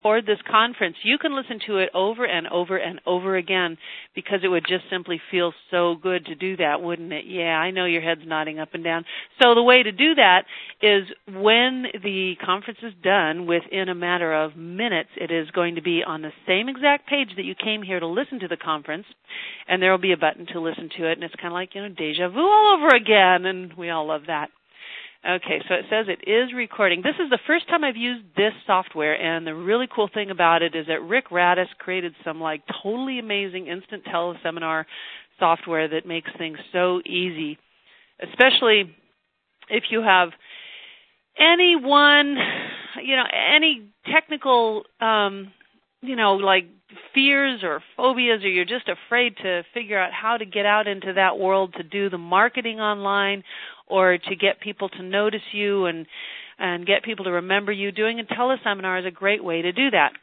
record this conference, you can listen to it over and over and over again because it would just simply feel so good to do that, wouldn't it? Yeah, I know your head's nodding up and down. So the way to do that is when the conference is done, within a matter of minutes, it is going to be on the same exact page that you came here to listen to the conference, and there will be a button to listen to it, and it's kind of like, deja vu all over again, and we all love that. Okay, so it says it is recording. This is the first time I've used this software, and the really cool thing about it is that Rick Radis created some totally amazing instant teleseminar software that makes things so easy, especially if you have any technical, fears or phobias, or you're just afraid to figure out how to get out into that world to do the marketing online or to get people to notice you and get people to remember you. Doing a teleseminar is a great way to do that.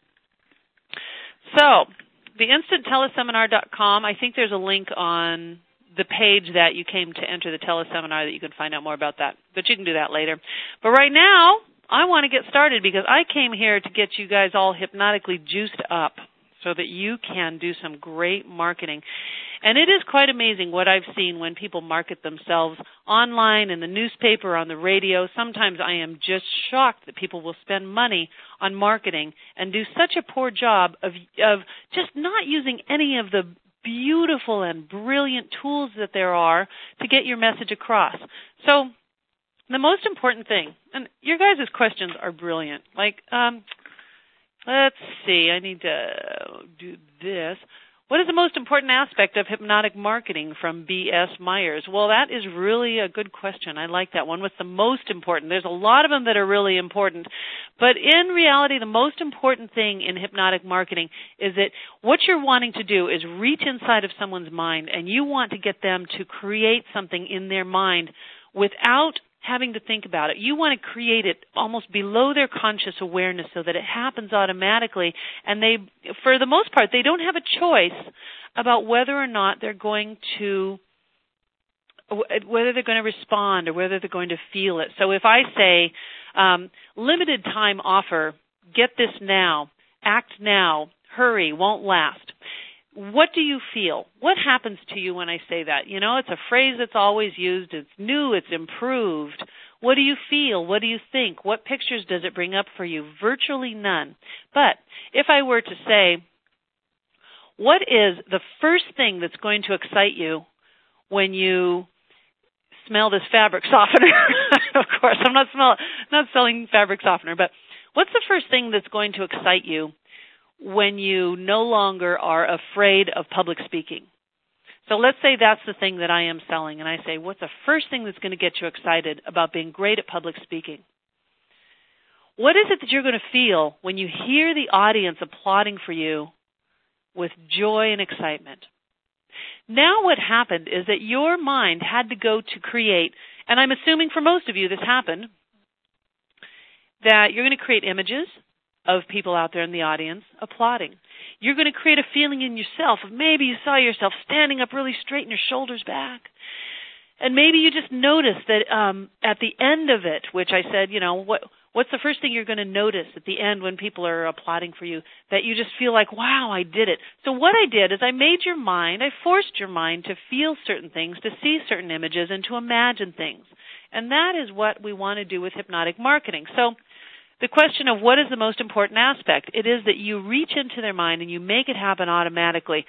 So, theinstantteleSeminar.com, I think there's a link on the page that you came to enter the teleseminar that you can find out more about that. But you can do that later. But right now, I want to get started because I came here to get you guys all hypnotically juiced up so that you can do some great marketing. And it is quite amazing what I've seen when people market themselves online, in the newspaper, on the radio. Sometimes I am just shocked that people will spend money on marketing and do such a poor job of just not using any of the beautiful and brilliant tools that there are to get your message across. So the most important thing, and your guys' questions are brilliant. Let's see, I need to do this. What is the most important aspect of hypnotic marketing, from B.S. Myers? Well, that is really a good question. I like that one. What's the most important? There's a lot of them that are really important. But in reality, the most important thing in hypnotic marketing is that what you're wanting to do is reach inside of someone's mind, and you want to get them to create something in their mind without having to think about it. You want to create it almost below their conscious awareness so that it happens automatically, and they, for the most part, they don't have a choice about whether or not they're going to respond or whether they're going to feel it. So if I say, limited time offer, get this now, act now, hurry, won't last. What do you feel? What happens to you when I say that? It's a phrase that's always used. It's new. It's improved. What do you feel? What do you think? What pictures does it bring up for you? Virtually none. But if I were to say, what is the first thing that's going to excite you when you smell this fabric softener? Of course, I'm not selling fabric softener, but what's the first thing that's going to excite you when you no longer are afraid of public speaking? So let's say that's the thing that I am selling, and I say, what's the first thing that's going to get you excited about being great at public speaking? What is it that you're going to feel when you hear the audience applauding for you with joy and excitement? Now what happened is that your mind had to go to create, and I'm assuming for most of you this happened, that you're going to create images of people out there in the audience applauding. You're going to create a feeling in yourself of maybe you saw yourself standing up really straight and your shoulders back. And maybe you just noticed that at the end of it, which I said, what's the first thing you're going to notice at the end when people are applauding for you, that you just feel like, wow, I did it. So what I did is I forced your mind to feel certain things, to see certain images, and to imagine things. And that is what we want to do with hypnotic marketing. So the question of what is the most important aspect, it is that you reach into their mind and you make it happen automatically.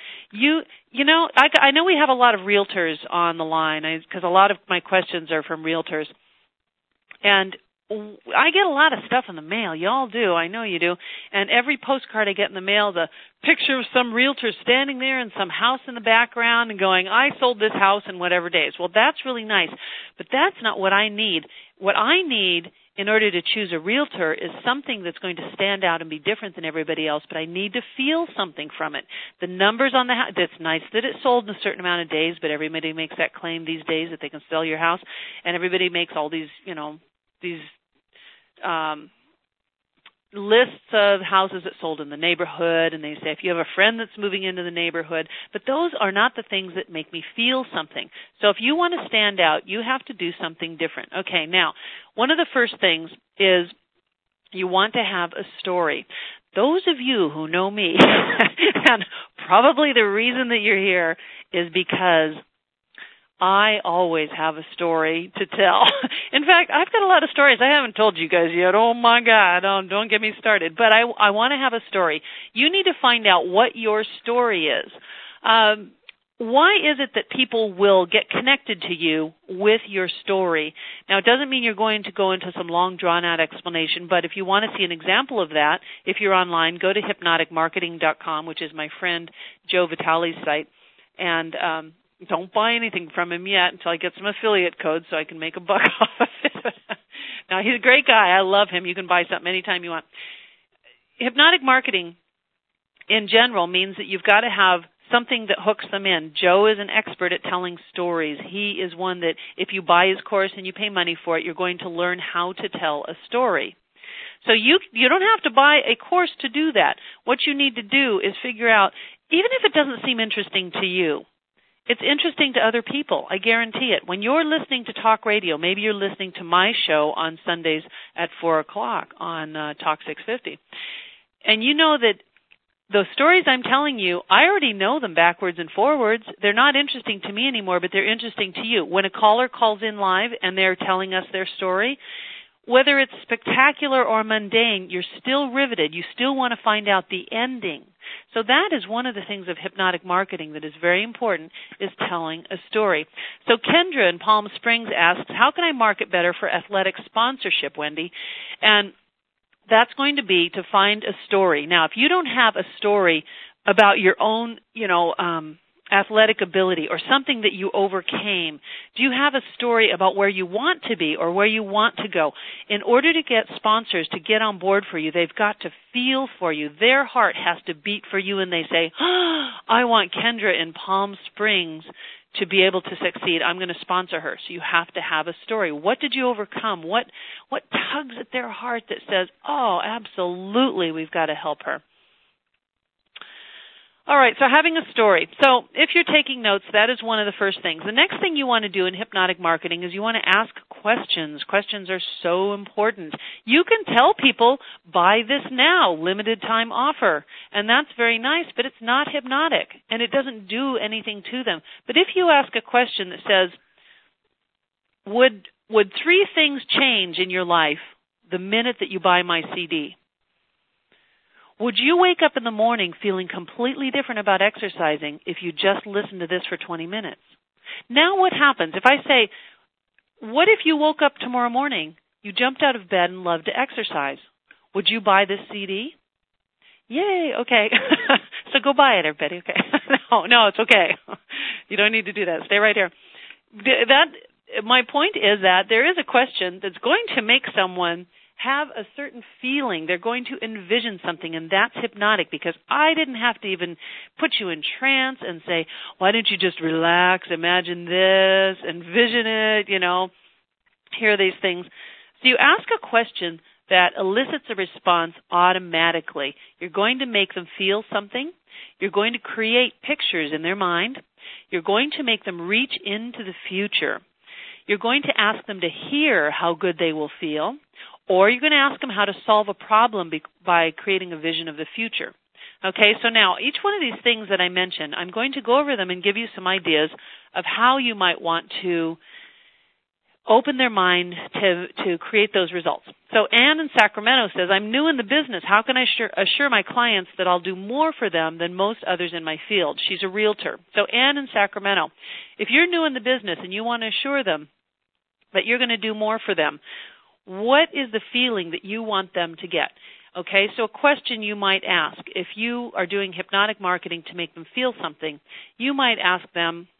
I know we have a lot of realtors on the line because a lot of my questions are from realtors. And I get a lot of stuff in the mail. Y'all do. I know you do. And every postcard I get in the mail, the picture of some realtor standing there and some house in the background and going, I sold this house in whatever days. Well, that's really nice. But that's not what I need. What I need in order to choose a realtor is something that's going to stand out and be different than everybody else, but I need to feel something from it. The numbers on the house, it's nice that it sold in a certain amount of days, but everybody makes that claim these days that they can sell your house, and everybody makes all these, lists of houses that sold in the neighborhood, and they say if you have a friend that's moving into the neighborhood, but those are not the things that make me feel something. So if you want to stand out, you have to do something different. Okay, now, one of the first things is you want to have a story. those of you who know me, and probably the reason that you're here is because I always have a story to tell. In fact, I've got a lot of stories I haven't told you guys yet. Oh my God, don't get me started. But I want to have a story. You need to find out what your story is. Why is it that people will get connected to you with your story? Now, it doesn't mean you're going to go into some long, drawn-out explanation, but if you want to see an example of that, if you're online, go to hypnoticmarketing.com, which is my friend Joe Vitale's site, and don't buy anything from him yet until I get some affiliate codes so I can make a buck off of it. Now, he's a great guy. I love him. You can buy something anytime you want. Hypnotic marketing in general means that you've got to have something that hooks them in. Joe is an expert at telling stories. He is one that if you buy his course and you pay money for it, you're going to learn how to tell a story. So you don't have to buy a course to do that. What you need to do is figure out, even if it doesn't seem interesting to you, it's interesting to other people. I guarantee it. When you're listening to talk radio, maybe you're listening to my show on Sundays at 4 o'clock on Talk 650, and you know that those stories I'm telling you, I already know them backwards and forwards. They're not interesting to me anymore, but they're interesting to you. When a caller calls in live and they're telling us their story, whether it's spectacular or mundane, you're still riveted. You still want to find out the ending. So that is one of the things of hypnotic marketing that is very important, is telling a story. So Kendra in Palm Springs asks, how can I market better for athletic sponsorship, Wendy? And that's going to be to find a story. Now, if you don't have a story about your own, athletic ability or something that you overcame, do you have a story about where you want to be or where you want to go? In order to get sponsors to get on board for you, they've got to feel for you. Their heart has to beat for you, and they say, I want Kendra in Palm Springs to be able to succeed. I'm going to sponsor her. So you have to have a story. What did you overcome? What tugs at their heart that says, oh, absolutely, we've got to help her? All right, so having a story. So if you're taking notes, that is one of the first things. The next thing you want to do in hypnotic marketing is you want to ask questions. Questions are so important. You can tell people, buy this now, limited time offer. And that's very nice, but it's not hypnotic, and it doesn't do anything to them. But if you ask a question that says, would 3 things change in your life the minute that you buy my CD? Would you wake up in the morning feeling completely different about exercising if you just listened to this for 20 minutes? Now what happens? If I say, what if you woke up tomorrow morning, you jumped out of bed and loved to exercise? Would you buy this CD? Yay, okay. So go buy it, everybody, okay. No, it's okay. You don't need to do that. Stay right here. My point is that there is a question that's going to make someone have a certain feeling. They're going to envision something, and that's hypnotic, because I didn't have to even put you in trance and say, why don't you just relax, imagine this, envision it, hear these things. So you ask a question that elicits a response automatically. You're going to make them feel something. You're going to create pictures in their mind. You're going to make them reach into the future. You're going to ask them to hear how good they will feel, or you're going to ask them how to solve a problem by creating a vision of the future. Okay, so now each one of these things that I mentioned, I'm going to go over them and give you some ideas of how you might want to open their mind to create those results. So Ann in Sacramento says, I'm new in the business. How can I assure my clients that I'll do more for them than most others in my field? She's a realtor. So Ann in Sacramento, if you're new in the business and you want to assure them that you're going to do more for them, what is the feeling that you want them to get? Okay, so a question you might ask, if you are doing hypnotic marketing to make them feel something, you might ask them,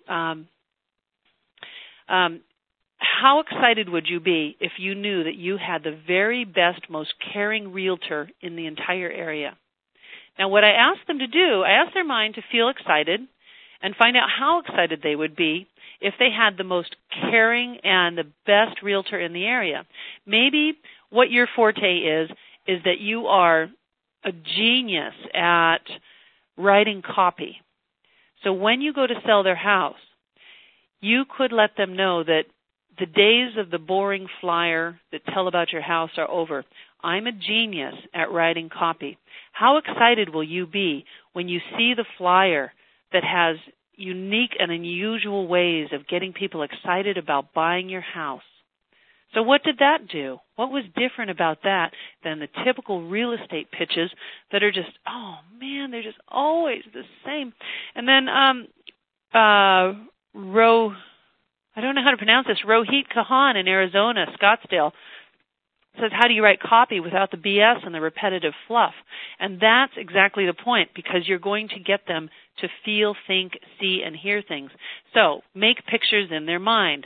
how excited would you be if you knew that you had the very best, most caring realtor in the entire area? Now, what I ask them to do, I ask their mind to feel excited and find out how excited they would be if they had the most caring and the best realtor in the area. Maybe what your forte is that you are a genius at writing copy. So when you go to sell their house, you could let them know that the days of the boring flyer that tell about your house are over. I'm a genius at writing copy. How excited will you be when you see the flyer that has unique and unusual ways of getting people excited about buying your house? So what did that do? What was different about that than the typical real estate pitches that are just, oh man, they're just always the same? And then I don't know how to pronounce this, Rohit Kahan in Arizona, Scottsdale, says, how do you write copy without the BS and the repetitive fluff? And that's exactly the point, because you're going to get them to feel, think, see, and hear things. So make pictures in their mind.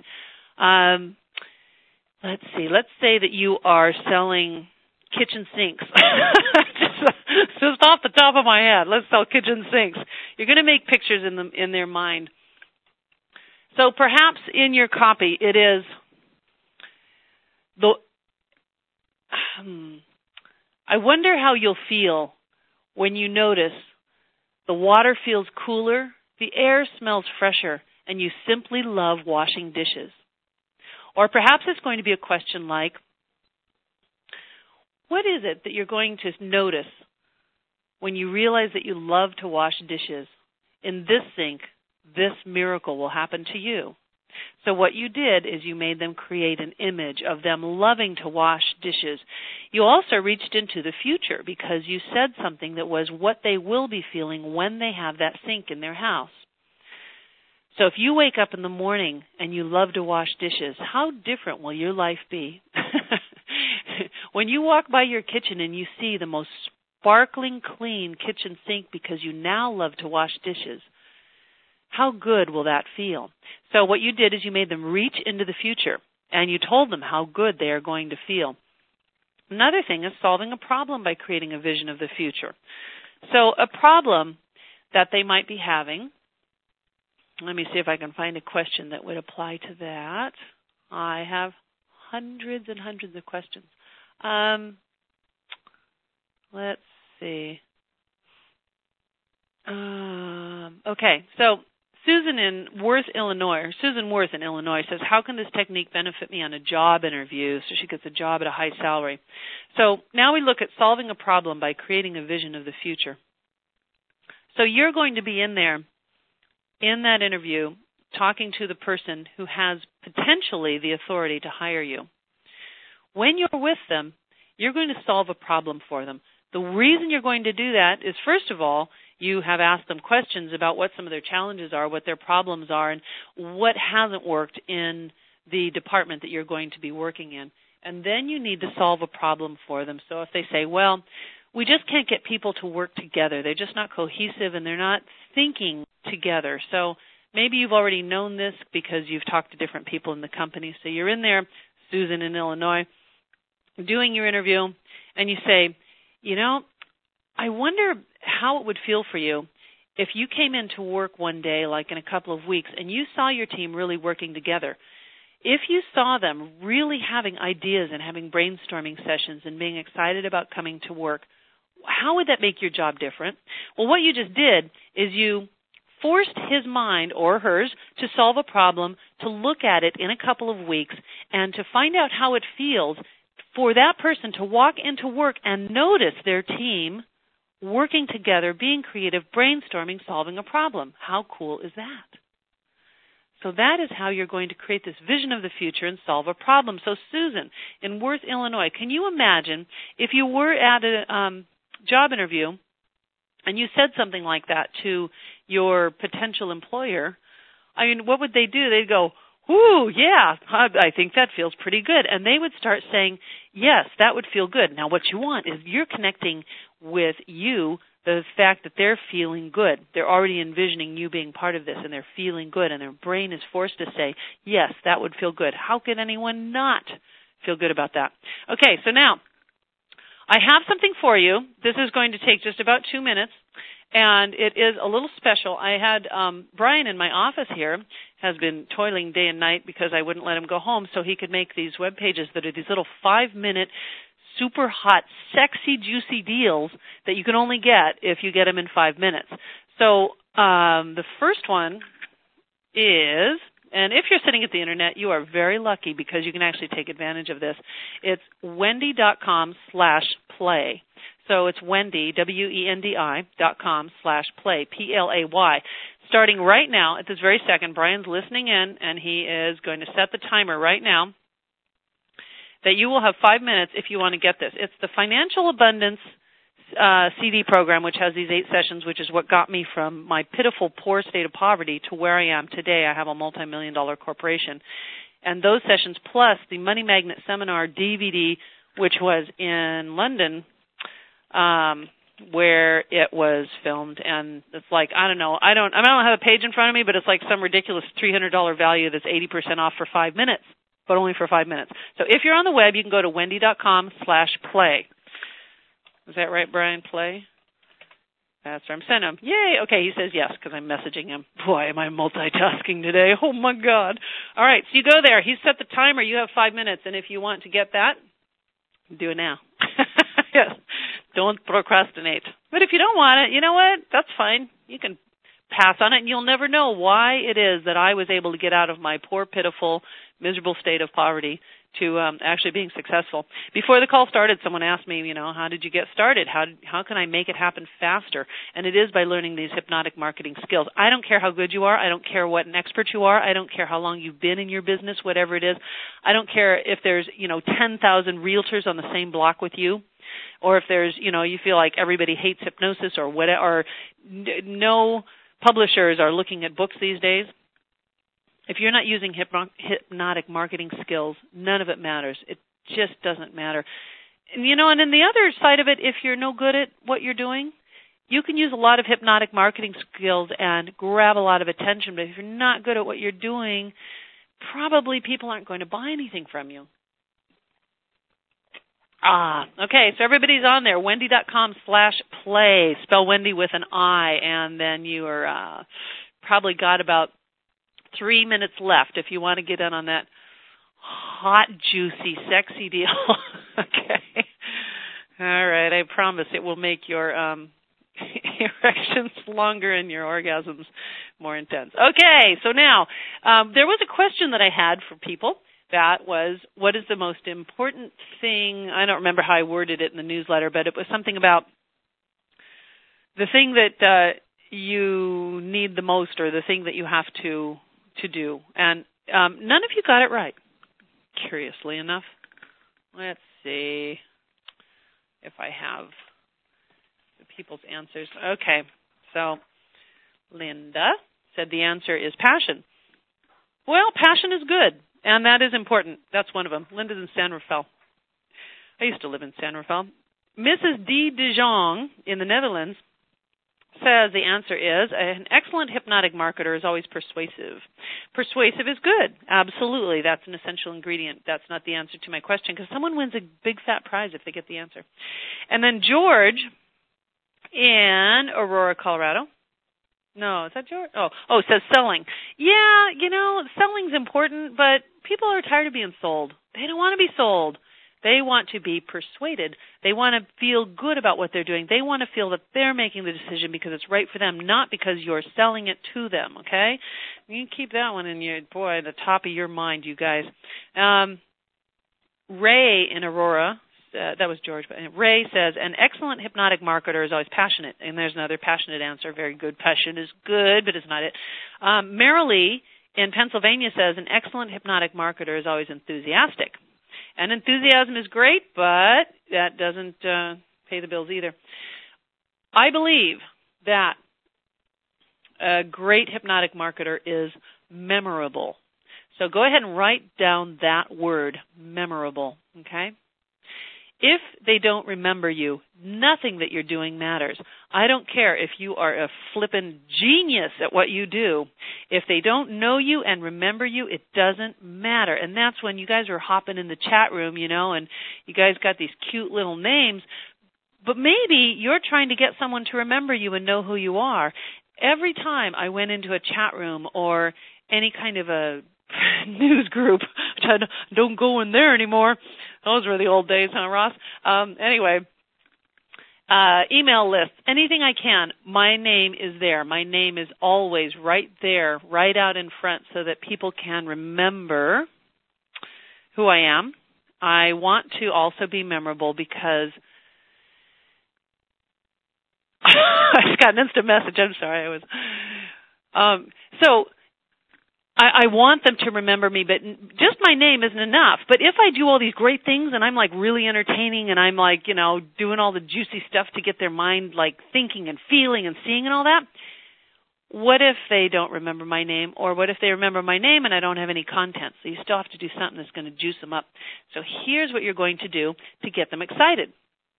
Let's see. Let's say that you are selling kitchen sinks. just off the top of my head, let's sell kitchen sinks. You're going to make pictures in their mind. So perhaps in your copy it is I wonder how you'll feel when you notice the water feels cooler, the air smells fresher, and you simply love washing dishes. Or perhaps it's going to be a question like, what is it that you're going to notice when you realize that you love to wash dishes? In this sink, this miracle will happen to you. So what you did is you made them create an image of them loving to wash dishes. You also reached into the future because you said something that was what they will be feeling when they have that sink in their house. So if you wake up in the morning and you love to wash dishes, how different will your life be? When you walk by your kitchen and you see the most sparkling clean kitchen sink because you now love to wash dishes, how good will that feel? So what you did is you made them reach into the future, and you told them how good they are going to feel. Another thing is solving a problem by creating a vision of the future. So a problem that they might be having, let me see if I can find a question that would apply to that. I have hundreds and hundreds of questions. Let's see. Okay, so Susan Worth in Illinois says, how can this technique benefit me on a job interview so she gets a job at a high salary? So now we look at solving a problem by creating a vision of the future. So you're going to be in there in that interview talking to the person who has potentially the authority to hire you. When you're with them, you're going to solve a problem for them. The reason you're going to do that is, first of all, you have asked them questions about what some of their challenges are, what their problems are, and what hasn't worked in the department that you're going to be working in. And then you need to solve a problem for them. So if they say, well, we just can't get people to work together. They're just not cohesive and they're not thinking together. So maybe you've already known this because you've talked to different people in the company. So you're in there, Susan in Illinois, doing your interview, and you say, you know, I wonder how it would feel for you if you came into work one day, like in a couple of weeks, and you saw your team really working together. If you saw them really having ideas and having brainstorming sessions and being excited about coming to work, how would that make your job different? Well, what you just did is you forced his mind or hers to solve a problem, to look at it in a couple of weeks, and to find out how it feels for that person to walk into work and notice their team working together, being creative, brainstorming, solving a problem. How cool is that? So that is how you're going to create this vision of the future and solve a problem. So Susan in Worth, Illinois, can you imagine if you were at a job interview and you said something like that to your potential employer? I mean, what would they do? They'd go, ooh, yeah, I think that feels pretty good. And they would start saying, yes, that would feel good. Now, what you want is you're connecting with you, the fact that they're feeling good. They're already envisioning you being part of this, and they're feeling good, and their brain is forced to say, yes, that would feel good. How could anyone not feel good about that? Okay, so now I have something for you. This is going to take just about 2 minutes, and it is a little special. I had Brian in my office here has been toiling day and night because I wouldn't let him go home so he could make these web pages that are these little 5-minute, super hot, sexy, juicy deals that you can only get if you get them in 5 minutes. So the first one is, And if you're sitting at the Internet, you are very lucky because you can actually take advantage of this. It's Wendi.com/play. So it's Wendi, WENDI.com/play, PLAY. Starting right now, at this very second, Brian's listening in, and he is going to set the timer right now that you will have 5 minutes if you want to get this. It's the Financial Abundance CD program, which has these 8 sessions, which is what got me from my pitiful, poor state of poverty to where I am today. I have a multi-million-dollar corporation. And those sessions, plus the Money Magnet Seminar DVD, which was in London, where it was filmed, and it's like, I don't have a page in front of me, but it's like some ridiculous $300 value that's 80% off for 5 minutes, but only for 5 minutes. So if you're on the web, you can go to Wendi.com/play. Is that right, Brian? Play? That's where I'm sending him. Yay! Okay, he says yes, because I'm messaging him. Boy, am I multitasking today. Oh, my God. All right, so you go there. He set the timer. You have 5 minutes, and if you want to get that, do it now. Yes. Don't procrastinate. But if you don't want it, you know what? That's fine. You can pass on it, and you'll never know why it is that I was able to get out of my poor, pitiful, miserable state of poverty to actually being successful. Before the call started, someone asked me, how did you get started? How can I make it happen faster? And it is by learning these hypnotic marketing skills. I don't care how good you are. I don't care what an expert you are. I don't care how long you've been in your business, whatever it is. I don't care if there's, 10,000 realtors on the same block with you, or if there's, you feel like everybody hates hypnosis or whatever, or no publishers are looking at books these days. If you're not using hypnotic marketing skills, none of it matters. It just doesn't matter. And, and then the other side of it, if you're no good at what you're doing, you can use a lot of hypnotic marketing skills and grab a lot of attention. But if you're not good at what you're doing, probably people aren't going to buy anything from you. Okay, so everybody's on there. Wendi.com/play. Spell Wendi with an I, and then you are probably got about 3 minutes left if you want to get in on that hot, juicy, sexy deal. Okay. All right, I promise it will make your erections longer and your orgasms more intense. Okay, so now there was a question that I had for people. That was, what is the most important thing? I don't remember how I worded it in the newsletter, but it was something about the thing that you need the most, or the thing that you have to do. And none of you got it right, curiously enough. Let's see if I have the people's answers. Okay, so Linda said the answer is passion. Well, passion is good. And that is important. That's one of them. Linda's in San Rafael. I used to live in San Rafael. Mrs. D. De Jong in the Netherlands says the answer is an excellent hypnotic marketer is always persuasive. Persuasive is good. Absolutely. That's an essential ingredient. That's not the answer to my question, because someone wins a big fat prize if they get the answer. And then George in Aurora, Colorado. No, is that George? Oh, it says selling. Yeah, selling's important, but people are tired of being sold. They don't want to be sold. They want to be persuaded. They want to feel good about what they're doing. They want to feel that they're making the decision because it's right for them, not because you're selling it to them, okay? You can keep that one in the top of your mind, you guys. Ray in Aurora, that was George, but Ray says, an excellent hypnotic marketer is always passionate. And there's another passionate answer. Very good. Passion is good, but it's not it. Marilee in Pennsylvania says, an excellent hypnotic marketer is always enthusiastic. And enthusiasm is great, but that doesn't pay the bills either. I believe that a great hypnotic marketer is memorable. So go ahead and write down that word, memorable, okay? If they don't remember you, nothing that you're doing matters. I don't care if you are a flippin' genius at what you do. If they don't know you and remember you, it doesn't matter. And that's when you guys are hopping in the chat room, and you guys got these cute little names. But maybe you're trying to get someone to remember you and know who you are. Every time I went into a chat room or any kind of a news group, which I don't go in there anymore. Those were the old days, huh, Ross? Anyway, email lists, anything I can. My name is there. My name is always right there, right out in front so that people can remember who I am. I want to also be memorable because I just got an instant message. I'm sorry. I want them to remember me, but just my name isn't enough. But if I do all these great things and I'm like really entertaining and I'm like, doing all the juicy stuff to get their mind like thinking and feeling and seeing and all that, what if they don't remember my name? Or what if they remember my name and I don't have any content? So you still have to do something that's going to juice them up. So here's what you're going to do to get them excited.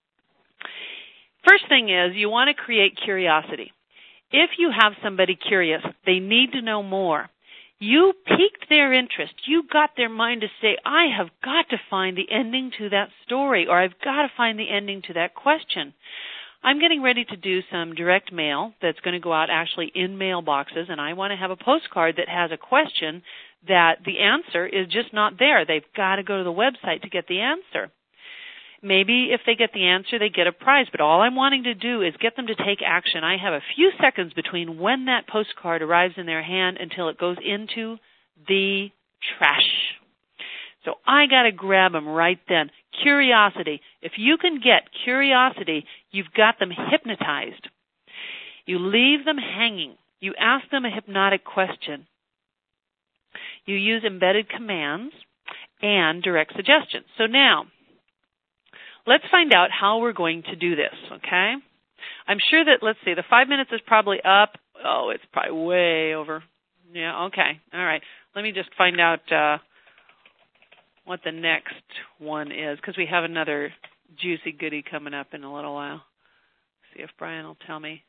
First thing is you want to create curiosity. If you have somebody curious, they need to know more. You piqued their interest. You got their mind to say, I have got to find the ending to that story, or I've got to find the ending to that question. I'm getting ready to do some direct mail that's going to go out actually in mailboxes, and I want to have a postcard that has a question that the answer is just not there. They've got to go to the website to get the answer. Maybe if they get the answer, they get a prize, but all I'm wanting to do is get them to take action. I have a few seconds between when that postcard arrives in their hand until it goes into the trash. So I got to grab them right then. Curiosity. If you can get curiosity, you've got them hypnotized. You leave them hanging. You ask them a hypnotic question. You use embedded commands and direct suggestions. So now, let's find out how we're going to do this, okay? I'm sure that, let's see, the 5 minutes is probably up. Oh, it's probably way over. Yeah, okay. All right. Let me just find out what the next one is, because we have another juicy goodie coming up in a little while. See if Brian will tell me.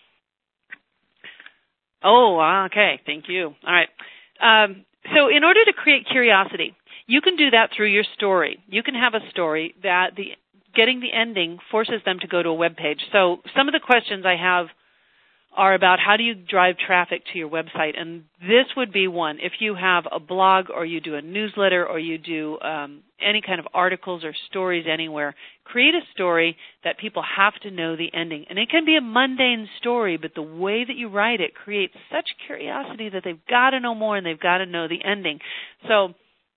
Oh, okay. Thank you. All right. So in order to create curiosity, you can do that through your story. You can have a story that getting the ending forces them to go to a web page. So some of the questions I have are about how do you drive traffic to your website, and this would be one. If you have a blog or you do a newsletter or you do any kind of articles or stories anywhere, create a story that people have to know the ending. And it can be a mundane story, but the way that you write it creates such curiosity that they've got to know more and they've got to know the ending. So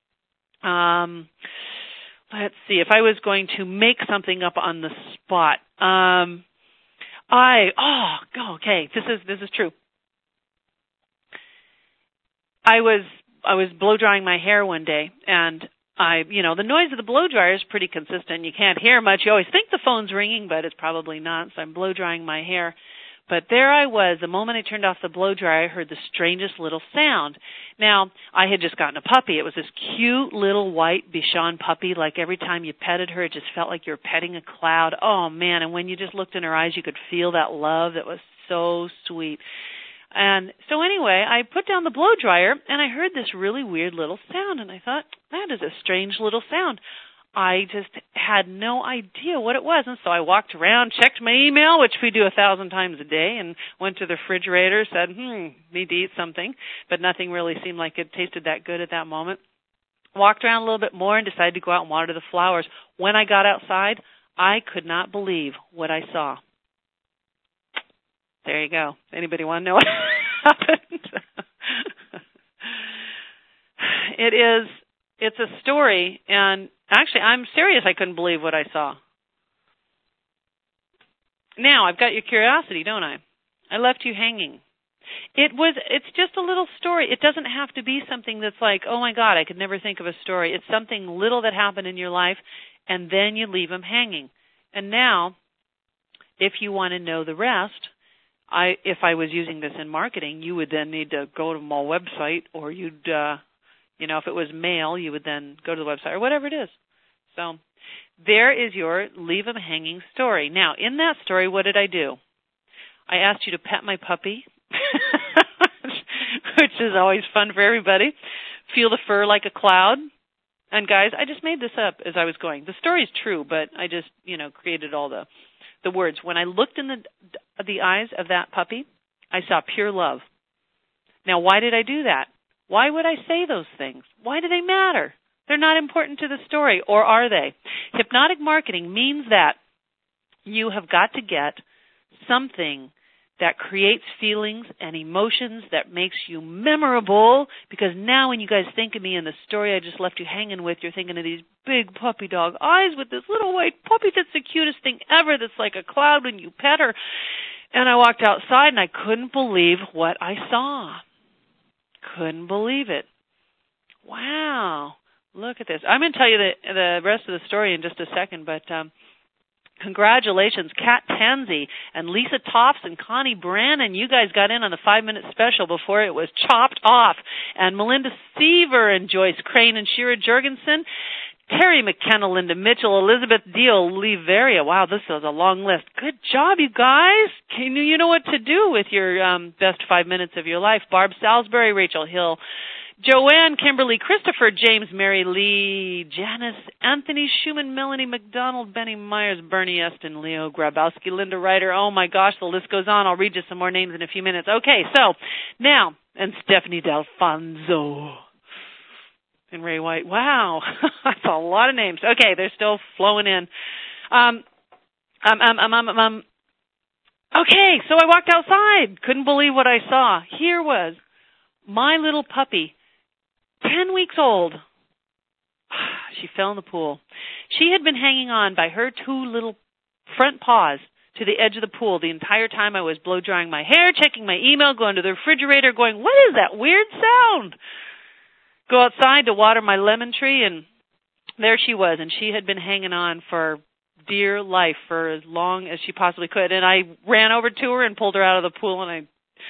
let's see, if I was going to make something up on the spot, okay, this is true. I was blow drying my hair one day, and the noise of the blow dryer is pretty consistent. You can't hear much. You always think the phone's ringing, but it's probably not. So I'm blow drying my hair. But there I was. The moment I turned off the blow dryer, I heard the strangest little sound. Now, I had just gotten a puppy. It was this cute little white Bichon puppy. Like every time you petted her, it just felt like you were petting a cloud. Oh, man. And when you just looked in her eyes, you could feel that love. That was so sweet. And so anyway, I put down the blow dryer, and I heard this really weird little sound. And I thought, that is a strange little sound. I just had no idea what it was. And so I walked around, checked my email, which we do 1,000 times a day, and went to the refrigerator, said, need to eat something. But nothing really seemed like it tasted that good at that moment. Walked around a little bit more and decided to go out and water the flowers. When I got outside, I could not believe what I saw. There you go. Anybody want to know what happened? It's a story, and actually, I'm serious. I couldn't believe what I saw. Now, I've got your curiosity, don't I? I left you hanging. It's just a little story. It doesn't have to be something that's like, oh my God, I could never think of a story. It's something little that happened in your life, and then you leave them hanging. And now, if you want to know the rest, if I was using this in marketing, you would then need to go to my website, or you'd, if it was mail, you would then go to the website, or whatever it is. So there is your leave them hanging story. Now, in that story, what did I do? I asked you to pet my puppy, which is always fun for everybody. Feel the fur like a cloud. And guys, I just made this up as I was going. The story's true, but I just, created all the words. When I looked in the eyes of that puppy, I saw pure love. Now, why did I do that? Why would I say those things? Why do they matter? They're not important to the story, or are they? Hypnotic marketing means that You have got to get something that creates feelings and emotions that makes you memorable, because now when you guys think of me and the story I just left you hanging with, you're thinking of these big puppy dog eyes with this little white puppy that's the cutest thing ever, that's like a cloud when you pet her. And I walked outside and I couldn't believe what I saw. Couldn't believe it. Wow. Look at this. I'm going to tell you the rest of the story in just a second, but congratulations, Kat Tansey and Lisa Toffs and Connie Brannon. You guys got in on the 5-minute special before it was chopped off. And Melinda Seaver and Joyce Crane and Shira Jorgensen, Terry McKenna, Linda Mitchell, Elizabeth D'Oliveria. Wow, this is a long list. Good job, you guys. You know what to do with your best 5 minutes of your life. Barb Salisbury, Rachel Hill, Joanne, Kimberly, Christopher, James, Mary Lee, Janice, Anthony Schumann, Melanie McDonald, Benny Myers, Bernie Eston, Leo Grabowski, Linda Ryder. Oh, my gosh, the list goes on. I'll read you some more names in a few minutes. Okay, so now, and Stephanie D'Alfonso and Ray White. Wow, that's a lot of names. Okay, they're still flowing in. Okay, so I walked outside. Couldn't believe what I saw. Here was my little puppy, 10 weeks old. She fell in the pool. She had been hanging on by her 2 little front paws to the edge of the pool the entire time I was blow drying my hair, checking my email, going to the refrigerator, going, what is that weird sound? Go outside to water my lemon tree, and there she was, and she had been hanging on for dear life for as long as she possibly could. And I ran over to her and pulled her out of the pool, and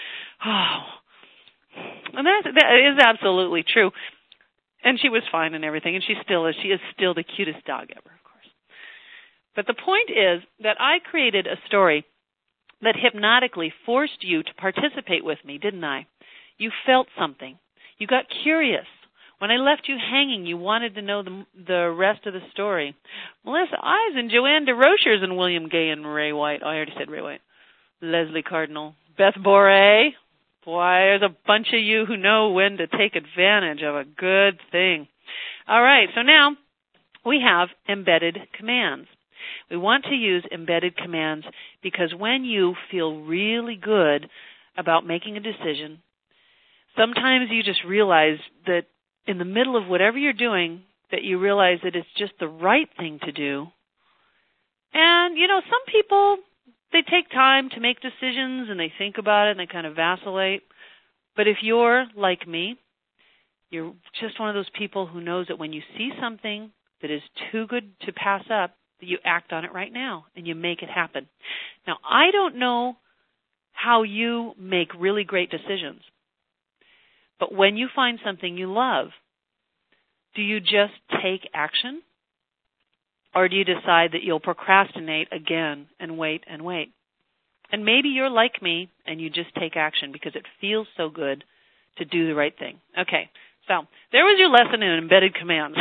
and that is absolutely true. And she was fine and everything, and she is still the cutest dog ever, of course. But the point is that I created a story that hypnotically forced you to participate with me, didn't I? You felt something. You got curious. When I left you hanging, you wanted to know the rest of the story. Melissa Eisen, Joanne DeRochers, and William Gay and Ray White. Oh, I already said Ray White. Leslie Cardinal. Beth Boré. Boy, there's a bunch of you who know when to take advantage of a good thing. All right, so now we have embedded commands. We want to use embedded commands because when you feel really good about making a decision, sometimes you just realize that in the middle of whatever you're doing, that you realize that it's just the right thing to do. And, some people, they take time to make decisions and they think about it and they kind of vacillate. But if you're like me, you're just one of those people who knows that when you see something that is too good to pass up, that you act on it right now and you make it happen. Now, I don't know how you make really great decisions, but when you find something you love, do you just take action? Or do you decide that you'll procrastinate again and wait and wait? And maybe you're like me and you just take action because it feels so good to do the right thing. Okay, so there was your lesson in embedded commands.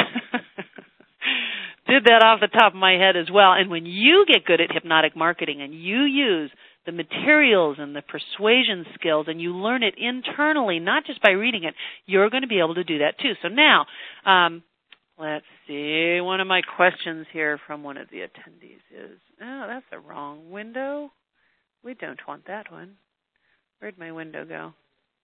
Did that off the top of my head as well. And when you get good at hypnotic marketing and you use the materials and the persuasion skills and you learn it internally, not just by reading it, you're going to be able to do that too. So now, let's see. One of my questions here from one of the attendees is, oh, that's the wrong window. We don't want that one. Where'd my window go?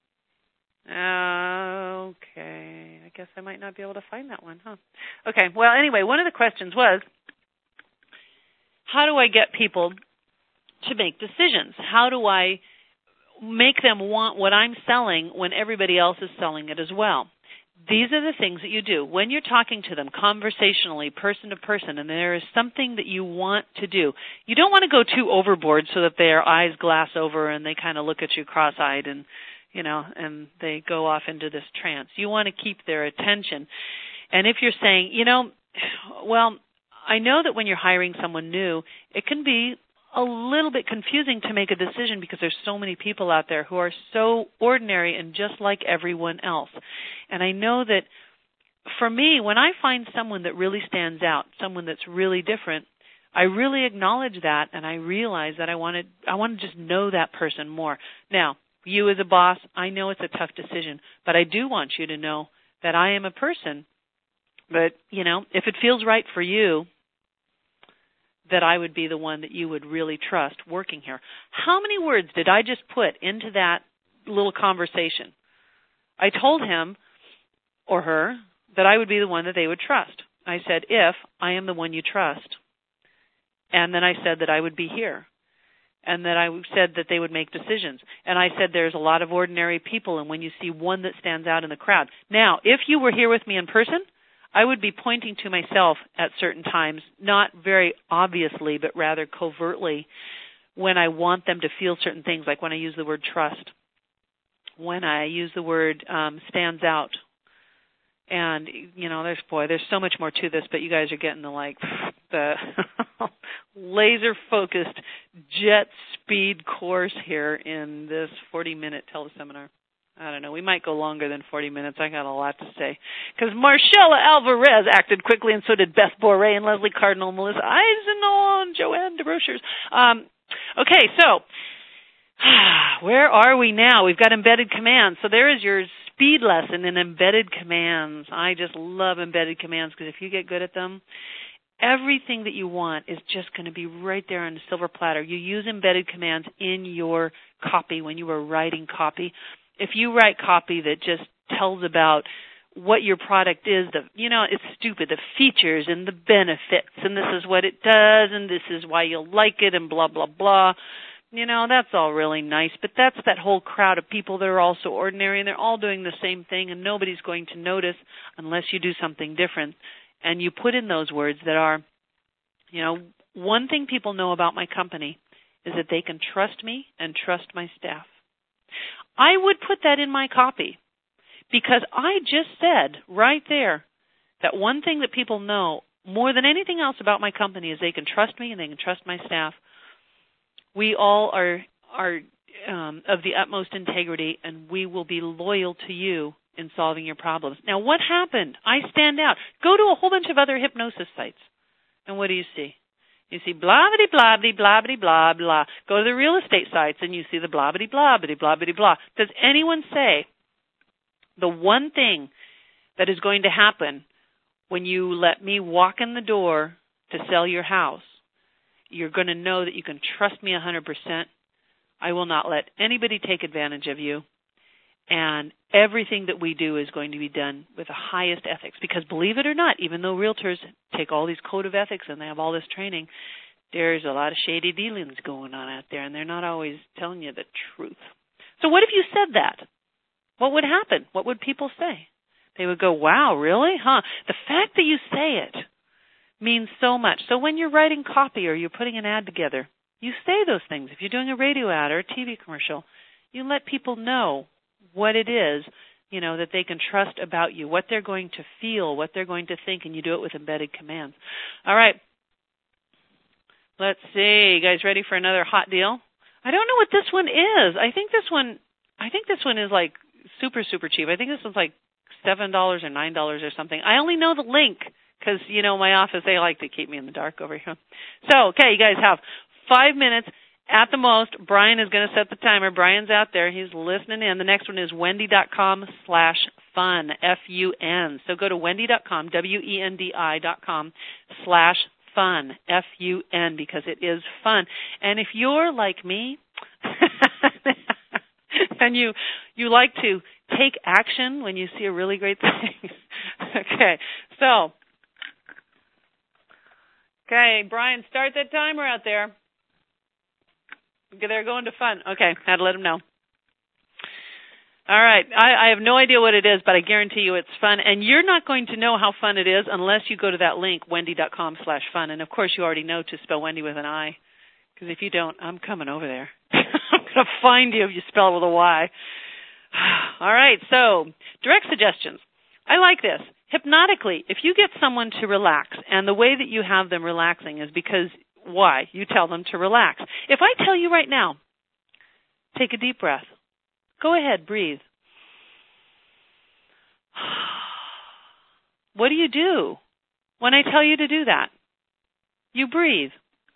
Okay. I guess I might not be able to find that one, huh? Okay. Well, anyway, one of the questions was, how do I get people to make decisions? How do I make them want what I'm selling when everybody else is selling it as well? These are the things that you do. When you're talking to them conversationally, person to person, and there is something that you want to do, you don't want to go too overboard so that their eyes glass over and they kind of look at you cross-eyed and, and they go off into this trance. You want to keep their attention. And if you're saying, well, I know that when you're hiring someone new, it can be a little bit confusing to make a decision because there's so many people out there who are so ordinary and just like everyone else. And I know that for me, when I find someone that really stands out, someone that's really different, I really acknowledge that and I realize that I want to just know that person more. Now, you as a boss, I know it's a tough decision, but I do want you to know that I am a person. But, if it feels right for you, that I would be the one that you would really trust working here. How many words did I just put into that little conversation? I told him or her that I would be the one that they would trust. I said, if I am the one you trust. And then I said that I would be here. And that I said that they would make decisions. And I said there's a lot of ordinary people, and when you see one that stands out in the crowd. Now, if you were here with me in person, I would be pointing to myself at certain times, not very obviously, but rather covertly, when I want them to feel certain things, like when I use the word trust, when I use the word stands out. And, there's so much more to this, but you guys are getting the laser-focused jet speed course here in this 40-minute teleseminar. I don't know. We might go longer than 40 minutes. I got a lot to say. Because Marcella Alvarez acted quickly, and so did Beth Boré and Leslie Cardinal, Melissa Eisenall, and Joanne DeBrochers. Okay, so where are we now? We've got embedded commands. So there is your speed lesson in embedded commands. I just love embedded commands because if you get good at them, everything that you want is just going to be right there on the silver platter. You use embedded commands in your copy when you are writing copy. If you write copy that just tells about what your product is, it's stupid, the features and the benefits, and this is what it does, and this is why you'll like it, and blah, blah, blah. That's all really nice, but that's that whole crowd of people that are also ordinary, and they're all doing the same thing, and nobody's going to notice unless you do something different. And you put in those words that are, one thing people know about my company is that they can trust me and trust my staff. I would put that in my copy because I just said right there that one thing that people know more than anything else about my company is they can trust me and they can trust my staff. We all are of the utmost integrity, and we will be loyal to you in solving your problems. Now, what happened? I stand out. Go to a whole bunch of other hypnosis sites, and what do you see? You see blah-bitty, blah-bitty, blah, blah. Go to the real estate sites, and you see the blah-bitty, blah-bitty, blah-bitty, blah. Does anyone say the one thing that is going to happen when you let me walk in the door to sell your house? You're going to know that you can trust me 100%. I will not let anybody take advantage of you. And everything that we do is going to be done with the highest ethics. Because believe it or not, even though realtors take all these code of ethics and they have all this training, there's a lot of shady dealings going on out there, and they're not always telling you the truth. So what if you said that? What would happen? What would people say? They would go, wow, really? Huh? The fact that you say it means so much. So when you're writing copy or you're putting an ad together, you say those things. If you're doing a radio ad or a TV commercial, you let people know what it is, that they can trust about you, what they're going to feel, what they're going to think, and you do it with embedded commands. All right. Let's see. You guys ready for another hot deal? I don't know what this one is. I think this one is like super, super cheap. I think this one's like $7 or $9 or something. I only know the link because, my office, they like to keep me in the dark over here. So, okay, you guys have 5 minutes. At the most, Brian is going to set the timer. Brian's out there. He's listening in. The next one is wendy.com/fun, F-U-N. So go to wendy.com, WENDI.com/fun, F-U-N, because it is fun. And if you're like me, and you like to take action when you see a really great thing. Okay, Brian, start that timer out there. They're going to fun. Okay, had to let them know. All right, I have no idea what it is, but I guarantee you it's fun. And you're not going to know how fun it is unless you go to that link, wendy.com/fun. And, of course, you already know to spell Wendy with an I, because if you don't, I'm coming over there. I'm going to find you if you spell it with a Y. All right, so direct suggestions. I like this. Hypnotically, if you get someone to relax, and the way that you have them relaxing is because why? You tell them to relax. If I tell you right now, take a deep breath. Go ahead, breathe. What do when I tell you to do that? You breathe.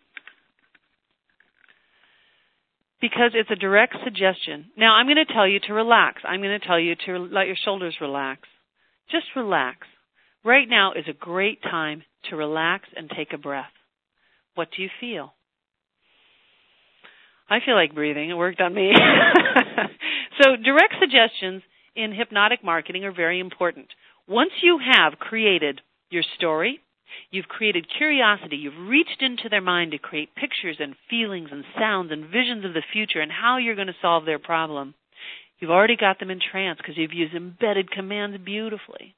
Because it's a direct suggestion. Now, I'm going to tell you to relax. I'm going to tell you to let your shoulders relax. Just relax. Right now is a great time to relax and take a breath. What do you feel? I feel like breathing. It worked on me. So direct suggestions in hypnotic marketing are very important. Once you have created your story, you've created curiosity, you've reached into their mind to create pictures and feelings and sounds and visions of the future and how you're going to solve their problem, you've already got them in trance because you've used embedded commands beautifully.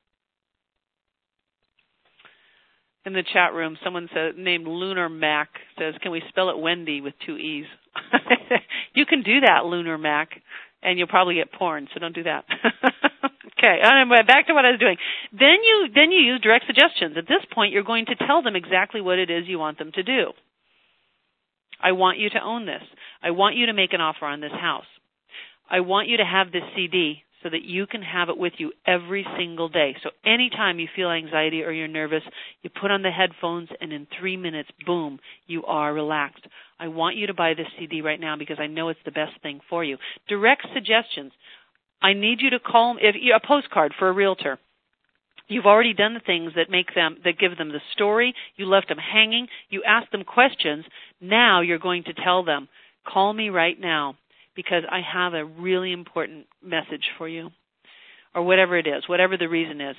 In the chat room, someone named Lunar Mac says, can we spell it Wendy with 2 E's? You can do that, Lunar Mac, and you'll probably get porn, so don't do that. Okay, back to what I was doing. Then you use direct suggestions. At this point, you're going to tell them exactly what it is you want them to do. I want you to own this. I want you to make an offer on this house. I want you to have this CD so that you can have it with you every single day. So anytime you feel anxiety or you're nervous, you put on the headphones and in 3 minutes, boom, you are relaxed. I want you to buy this CD right now because I know it's the best thing for you. Direct suggestions. I need you to call a postcard for a realtor. You've already done the things that give them the story. You left them hanging. You asked them questions. Now you're going to tell them, call me right now, because I have a really important message for you, or whatever it is, whatever the reason is.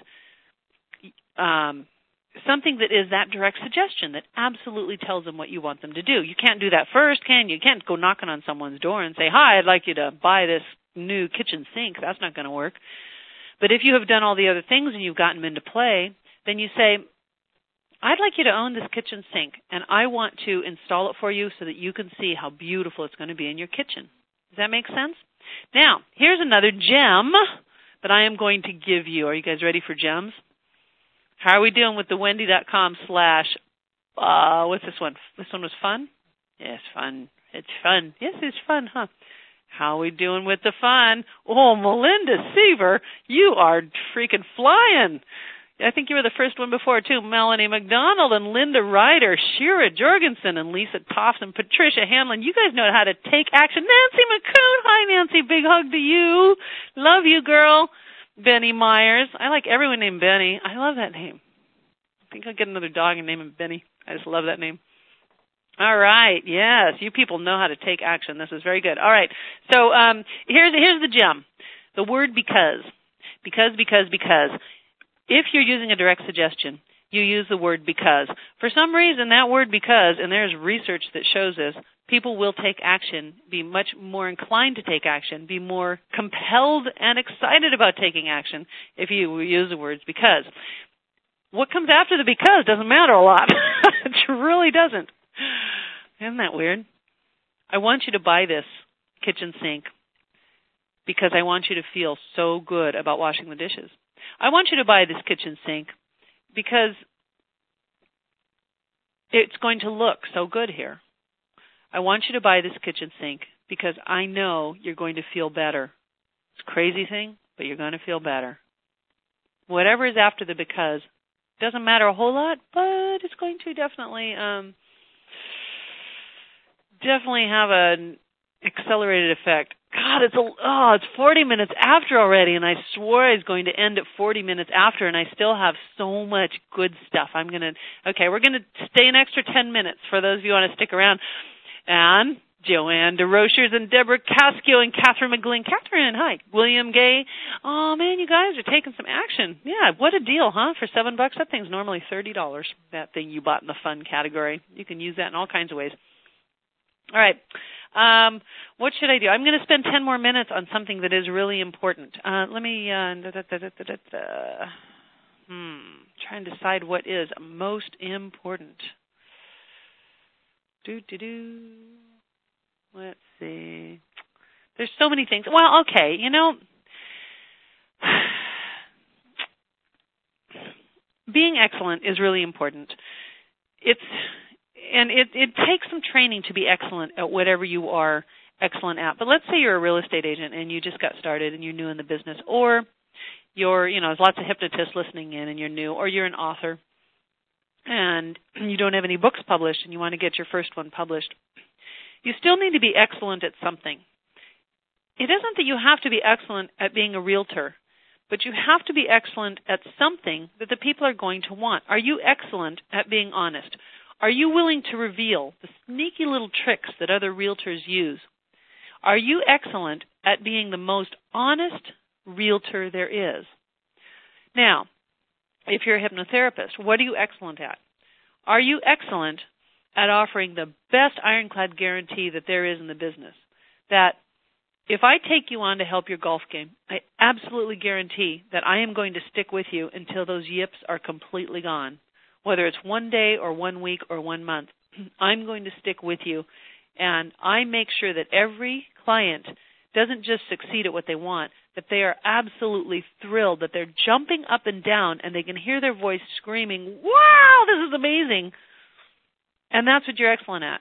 Something that is that direct suggestion that absolutely tells them what you want them to do. You can't do that first, can you? You can't go knocking on someone's door and say, hi, I'd like you to buy this new kitchen sink. That's not going to work. But if you have done all the other things and you've gotten them into play, then you say, I'd like you to own this kitchen sink, and I want to install it for you so that you can see how beautiful it's going to be in your kitchen. Does that make sense? Now, here's another gem that I am going to give you. Are you guys ready for gems? How are we doing with the Wendy.com / what's this one? This one was fun? Yes, fun. It's fun. Yes, it's fun, huh? How are we doing with the fun? Oh, Melinda Seaver, you are freaking flying. I think you were the first one before, too. Melanie McDonald and Linda Ryder, Shira Jorgensen and Lisa Toffs and Patricia Hanlon. You guys know how to take action. Nancy McCoon. Hi, Nancy. Big hug to you. Love you, girl. Benny Myers. I like everyone named Benny. I love that name. I think I'll get another dog and name him Benny. I just love that name. All right. Yes, you people know how to take action. This is very good. All right. So here's the gem. The word because. Because. If you're using a direct suggestion, you use the word because. For some reason, that word because, and there's research that shows this, people will take action, be much more inclined to take action, be more compelled and excited about taking action if you use the words because. What comes after the because doesn't matter a lot. It really doesn't. Isn't that weird? I want you to buy this kitchen sink because I want you to feel so good about washing the dishes. I want you to buy this kitchen sink because it's going to look so good here. I want you to buy this kitchen sink because I know you're going to feel better. It's a crazy thing, but you're going to feel better. Whatever is after the because doesn't matter a whole lot, but it's going to definitely have an accelerated effect. God, it's 40 minutes after already, and I swore I was going to end at 40 minutes after, and I still have so much good stuff. We're going to stay an extra 10 minutes for those of you who want to stick around. And Joanne DeRochers and Deborah Cascio and Catherine McGlynn. Catherine, hi. William Gay. Oh, man, you guys are taking some action. Yeah, what a deal, huh? For $7, that thing's normally $30, that thing you bought in the fun category. You can use that in all kinds of ways. All right. What should I do? I'm going to spend 10 more minutes on something that is really important. Let me try and decide what is most important. Let's see. There's so many things. Well, okay, being excellent is really important. It takes some training to be excellent at whatever you are excellent at. But let's say you're a real estate agent and you just got started and you're new in the business, or there's lots of hypnotists listening in and you're new, or you're an author and you don't have any books published and you want to get your first one published. You still need to be excellent at something. It isn't that you have to be excellent at being a realtor, but you have to be excellent at something that the people are going to want. Are you excellent at being honest? Are you willing to reveal the sneaky little tricks that other realtors use? Are you excellent at being the most honest realtor there is? Now, if you're a hypnotherapist, what are you excellent at? Are you excellent at offering the best ironclad guarantee that there is in the business? That if I take you on to help your golf game, I absolutely guarantee that I am going to stick with you until those yips are completely gone. Whether it's 1 day or 1 week or 1 month, I'm going to stick with you, and I make sure that every client doesn't just succeed at what they want, that they are absolutely thrilled, that they're jumping up and down, and they can hear their voice screaming, wow, this is amazing. And that's what you're excellent at.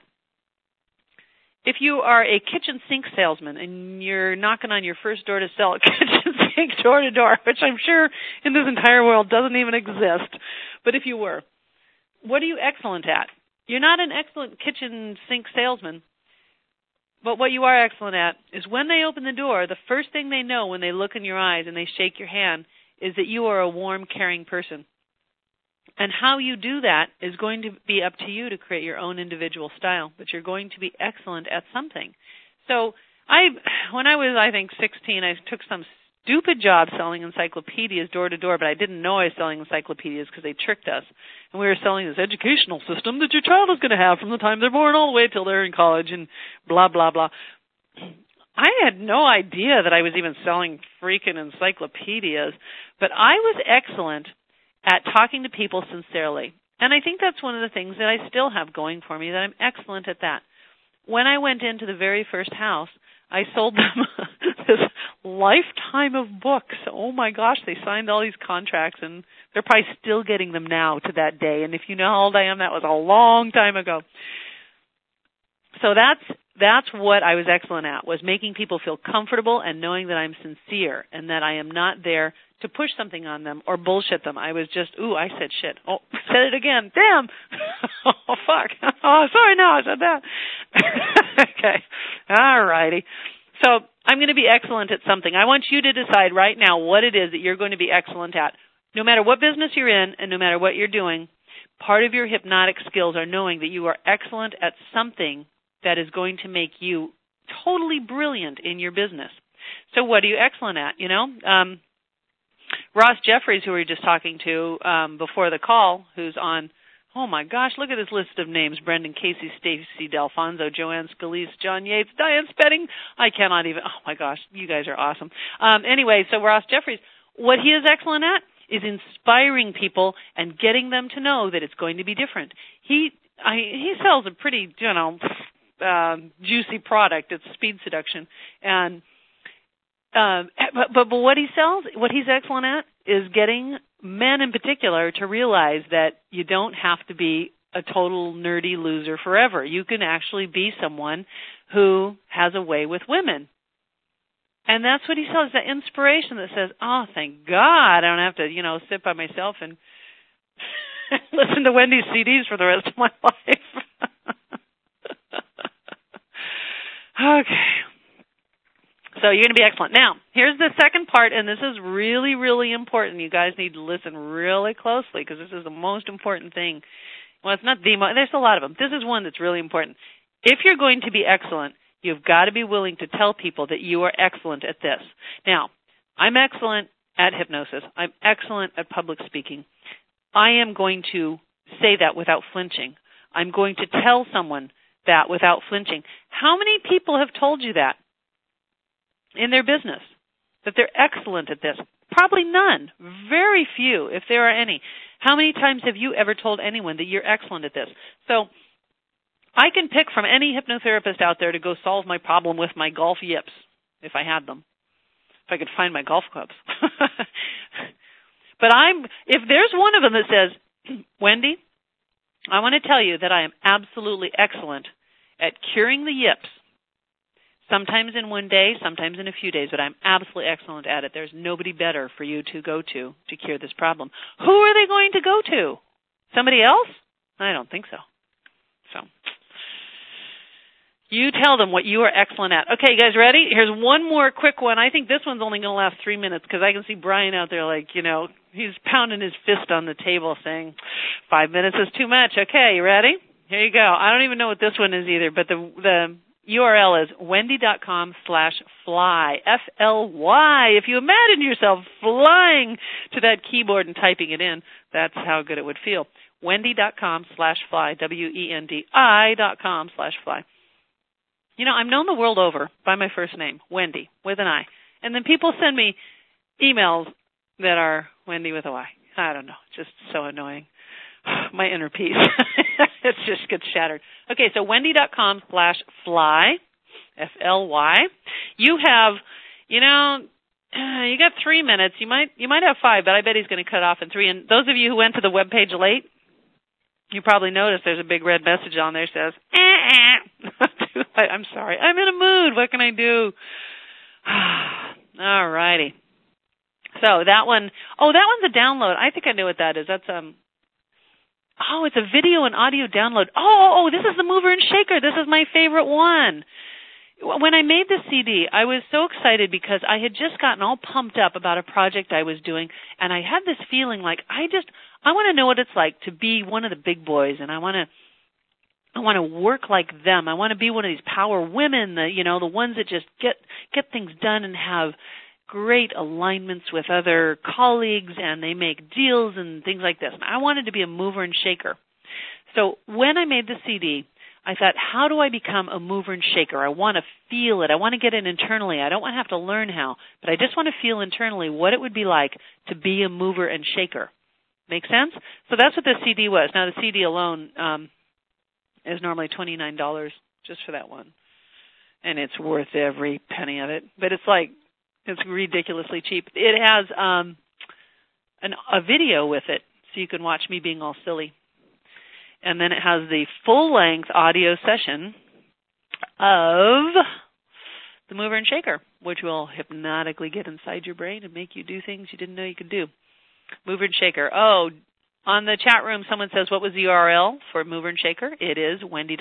If you are a kitchen sink salesman and you're knocking on your first door to sell a kitchen sink door to door, which I'm sure in this entire world doesn't even exist, but if you were, what are you excellent at? You're not an excellent kitchen sink salesman, but what you are excellent at is when they open the door, the first thing they know when they look in your eyes and they shake your hand is that you are a warm, caring person. And how you do that is going to be up to you to create your own individual style, but you're going to be excellent at something. So when I was, 16, I took some stupid job selling encyclopedias door to door, but I didn't know I was selling encyclopedias because they tricked us. And we were selling this educational system that your child is going to have from the time they're born all the way till they're in college and blah, blah, blah. I had no idea that I was even selling freaking encyclopedias, but I was excellent at talking to people sincerely. And I think that's one of the things that I still have going for me, that I'm excellent at that. When I went into the very first house, I sold them this lifetime of books. Oh my gosh, they signed all these contracts, and they're probably still getting them now to that day. And if you know how old I am, that was a long time ago. So that's what I was excellent at, was making people feel comfortable and knowing that I'm sincere and that I am not there to push something on them or bullshit them. I was just, I said shit. Oh, said it again. Damn. Oh, fuck. Oh, sorry, no, I said that. Okay. All righty. So I'm going to be excellent at something. I want you to decide right now what it is that you're going to be excellent at. No matter what business you're in and no matter what you're doing, part of your hypnotic skills are knowing that you are excellent at something that is going to make you totally brilliant in your business. So what are you excellent at? Ross Jeffries, who we were just talking to before the call, who's on, oh my gosh, look at this list of names: Brendan Casey, Stacey D'Alfonso, Joanne Scalise, John Yates, Diane Spedding. I cannot even, oh my gosh, you guys are awesome. Anyway, so Ross Jeffries, what he is excellent at is inspiring people and getting them to know that it's going to be different. He sells a pretty, juicy product. It's speed seduction. And but what he sells, what he's excellent at, is getting men in particular to realize that you don't have to be a total nerdy loser forever. You can actually be someone who has a way with women. And that's what he sells, that inspiration that says, oh, thank God I don't have to, sit by myself and listen to Wendy's CDs for the rest of my life. Okay. So you're going to be excellent. Now, here's the second part, and this is really, really important. You guys need to listen really closely because this is the most important thing. Well, it's not there's a lot of them. This is one that's really important. If you're going to be excellent, you've got to be willing to tell people that you are excellent at this. Now, I'm excellent at hypnosis. I'm excellent at public speaking. I am going to say that without flinching. I'm going to tell someone that without flinching. How many people have told you that in their business, that they're excellent at this? Probably none. Very few, if there are any. How many times have you ever told anyone that you're excellent at this? So I can pick from any hypnotherapist out there to go solve my problem with my golf yips, if I had them, if I could find my golf clubs. But if there's one of them that says, Wendy, I want to tell you that I am absolutely excellent at curing the yips, sometimes in 1 day, sometimes in a few days, but I'm absolutely excellent at it. There's nobody better for you to go to cure this problem. Who are they going to go to? Somebody else? I don't think so. So you tell them what you are excellent at. Okay, you guys ready? Here's one more quick one. I think this one's only going to last 3 minutes because I can see Brian out there he's pounding his fist on the table saying 5 minutes is too much. Okay, you ready? Here you go. I don't even know what this one is either, but the URL is wendy.com/fly, F-L-Y. If you imagine yourself flying to that keyboard and typing it in, that's how good it would feel. wendy.com/fly, WENDI.com/fly. You know, I'm known the world over by my first name, Wendy, with an I. And then people send me emails that are Wendy with a Y. I don't know. Just so annoying. My inner peace. It just gets shattered. Okay, so wendy.com/fly, F-L-Y. You have, you got 3 minutes. You might have 5, but I bet he's going to cut off in 3. And those of you who went to the webpage late, you probably noticed there's a big red message on there that says, I'm sorry. I'm in a mood. What can I do? All righty. So that one, that one's a download. I think I know what that is. That's, it's a video and audio download. This is the Mover and Shaker. This is my favorite one. When I made the CD, I was so excited because I had just gotten all pumped up about a project I was doing, and I had this feeling like I want to know what it's like to be one of the big boys, and I want to work like them. I want to be one of these power women, the ones that just get things done and have great alignments with other colleagues, and they make deals and things like this. And I wanted to be a mover and shaker. So when I made the CD, I thought, how do I become a mover and shaker? I want to feel it. I want to get it internally. I don't want to have to learn how, but I just want to feel internally what it would be like to be a mover and shaker. Make sense? So that's what the CD was. Now, the CD alone is normally $29 just for that one, and it's worth every penny of it. But it's ridiculously cheap. It has a video with it, so you can watch me being all silly. And then it has the full-length audio session of the Mover and Shaker, which will hypnotically get inside your brain and make you do things you didn't know you could do. Mover and Shaker. On the chat room, someone says, what was the URL for Mover and Shaker? It is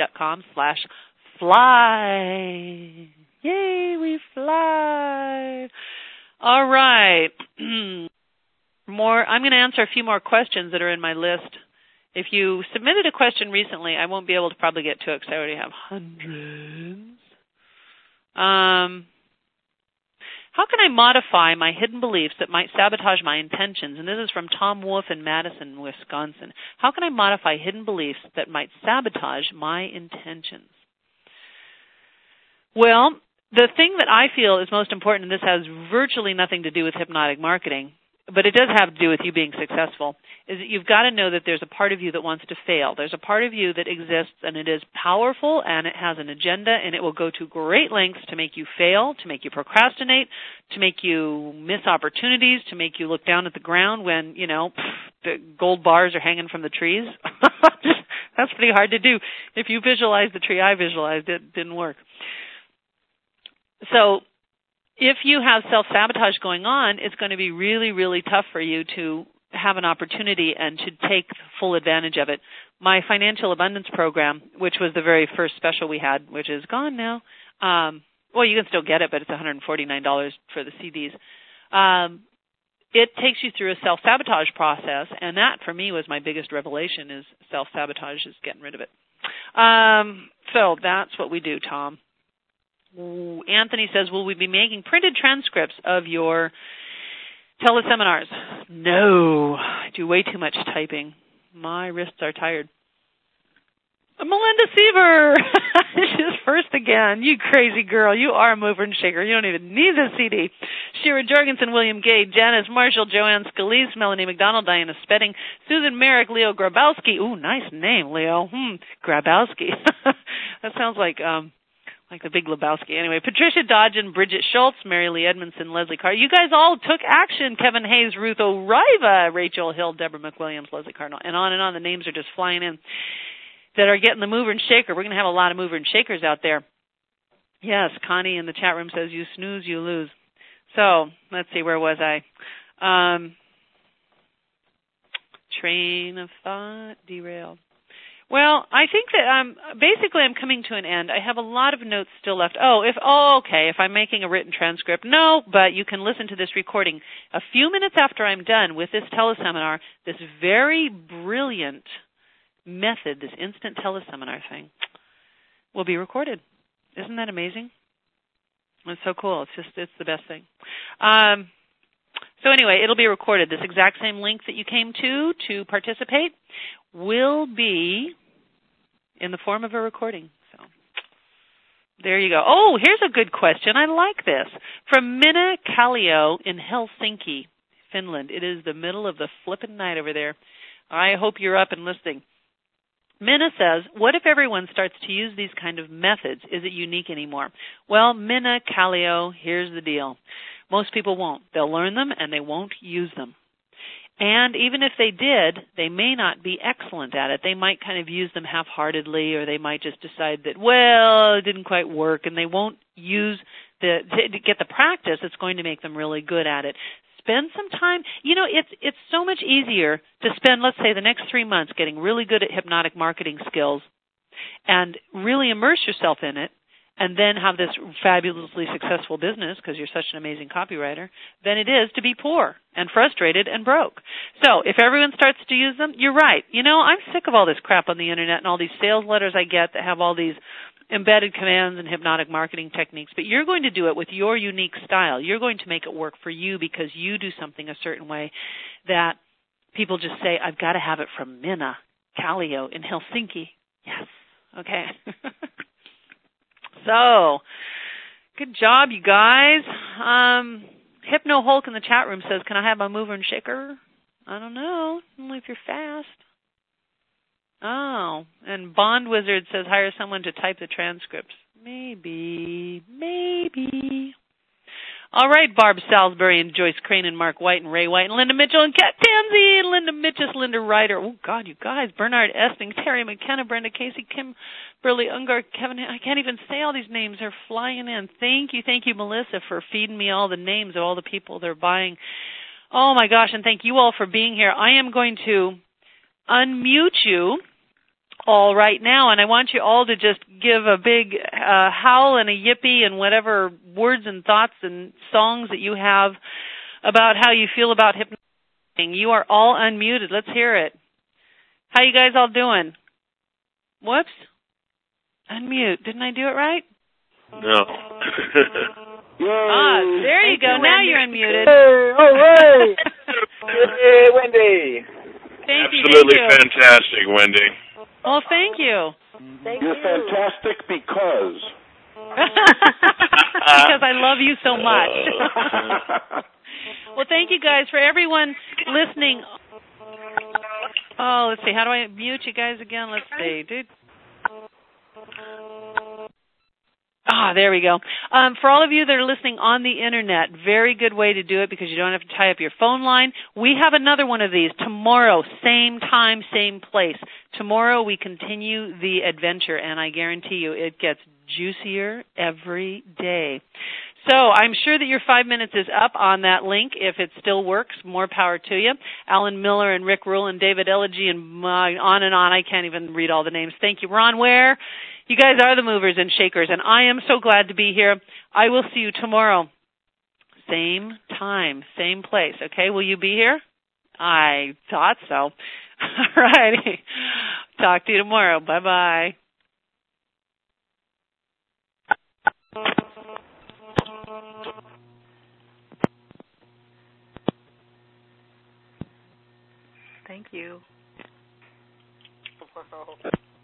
wendy.com/fly. Yay, we fly. All right. I'm going to answer a few more questions that are in my list. If you submitted a question recently, I won't be able to probably get to it because I already have hundreds. How can I modify my hidden beliefs that might sabotage my intentions? And this is from Tom Wolf in Madison, Wisconsin. How can I modify hidden beliefs that might sabotage my intentions? Well, the thing that I feel is most important, and this has virtually nothing to do with hypnotic marketing, but it does have to do with you being successful, is that you've got to know that there's a part of you that wants to fail. There's a part of you that exists, and it is powerful, and it has an agenda, and it will go to great lengths to make you fail, to make you procrastinate, to make you miss opportunities, to make you look down at the ground when, the gold bars are hanging from the trees. That's pretty hard to do. If you visualize the tree I visualized, it didn't work. So if you have self-sabotage going on, it's going to be really, really tough for you to have an opportunity and to take full advantage of it. My financial abundance program, which was the very first special we had, which is gone now. You can still get it, but it's $149 for the CDs. It takes you through a self-sabotage process, and that, for me, was my biggest revelation is self-sabotage, is getting rid of it. So that's what we do, Tom. Anthony says, will we be making printed transcripts of your teleseminars? No. I do way too much typing. My wrists are tired. Melinda Seaver. She's first again. You crazy girl. You are a mover and shaker. You don't even need the CD. Shira Jorgensen, William Gay, Janice Marshall, Joanne Scalise, Melanie McDonald, Diana Spedding, Susan Merrick, Leo Grabowski. Ooh, nice name, Leo. Grabowski. That sounds like the Big Lebowski. Anyway, Patricia Dodgen, Bridget Schultz, Mary Lee Edmondson, Leslie Carr. You guys all took action. Kevin Hayes, Ruth O'Riva, Rachel Hill, Deborah McWilliams, Leslie Cardinal, and on and on. The names are just flying in that are getting the mover and shaker. We're going to have a lot of mover and shakers out there. Yes, Connie in the chat room says, you snooze, you lose. So, let's see, where was I? Train of thought derailed. Well, I think that basically I'm coming to an end. I have a lot of notes still left. If I'm making a written transcript, no, but you can listen to this recording. A few minutes after I'm done with this teleseminar, this very brilliant method, this instant teleseminar thing, will be recorded. Isn't that amazing? It's so cool. It's the best thing. So anyway, it'll be recorded. This exact same link that you came to participate will be in the form of a recording. So there you go. Oh, here's a good question. I like this. From Minna Kallio in Helsinki, Finland. It is the middle of the flippin' night over there. I hope you're up and listening. Minna says, what if everyone starts to use these kind of methods? Is it unique anymore? Well, Minna Kallio, here's the deal. Most people won't. They'll learn them and they won't use them. And even if they did, they may not be excellent at it. They might kind of use them half-heartedly, or they might just decide that, well, it didn't quite work, and they won't use to get the practice. It's going to make them really good at it. Spend some time. You know, it's so much easier to spend, let's say, the next 3 months getting really good at hypnotic marketing skills and really immerse yourself in it, and then have this fabulously successful business because you're such an amazing copywriter, than it is to be poor and frustrated and broke. So if everyone starts to use them, you're right. You know, I'm sick of all this crap on the Internet and all these sales letters I get that have all these embedded commands and hypnotic marketing techniques, but you're going to do it with your unique style. You're going to make it work for you because you do something a certain way that people just say, I've got to have it from Minna Kallio in Helsinki. Yes. Okay. So, good job, you guys. Hypno Hulk in the chat room says, can I have my mover and shaker? I don't know. Only if you're fast. Oh, and Bond Wizard says, hire someone to type the transcripts. Maybe. All right, Barb Salisbury and Joyce Crane and Mark White and Ray White and Linda Mitchell and Kat Tansey and Linda Mitchell, Linda Ryder. Oh, God, you guys. Bernard Esting, Terry McKenna, Brenda Casey, Kim Burley, Ungar, Kevin. I can't even say all these names. They're flying in. Thank you, Melissa, for feeding me all the names of all the people they're buying. Oh, my gosh, and thank you all for being here. I am going to unmute you all right now, and I want you all to just give a big howl and a yippee and whatever words and thoughts and songs that you have about how you feel about hypnotizing. You are all unmuted. Let's hear it. How you guys all doing? Whoops. Unmute. Didn't I do it right? No. There you go. Now you're unmuted. Hey, all right. Hey, Wendy. Absolutely fantastic, Wendy. Well, thank you. You're fantastic because. Because I love you so much. Well, thank you guys for everyone listening. Oh, let's see. How do I mute you guys again? Let's see. There we go. For all of you that are listening on the Internet, very good way to do it because you don't have to tie up your phone line. We have another one of these tomorrow, same time, same place. Tomorrow we continue the adventure, and I guarantee you it gets juicier every day. So I'm sure that your 5 minutes is up on that link. If it still works, more power to you. Alan Miller and Rick Rule and David Elegy and on and on. I can't even read all the names. Thank you. Ron Ware. You guys are the movers and shakers, and I am so glad to be here. I will see you tomorrow. Same time, same place. Okay, will you be here? I thought so. All righty. Talk to you tomorrow. Bye-bye. Thank you. Wow.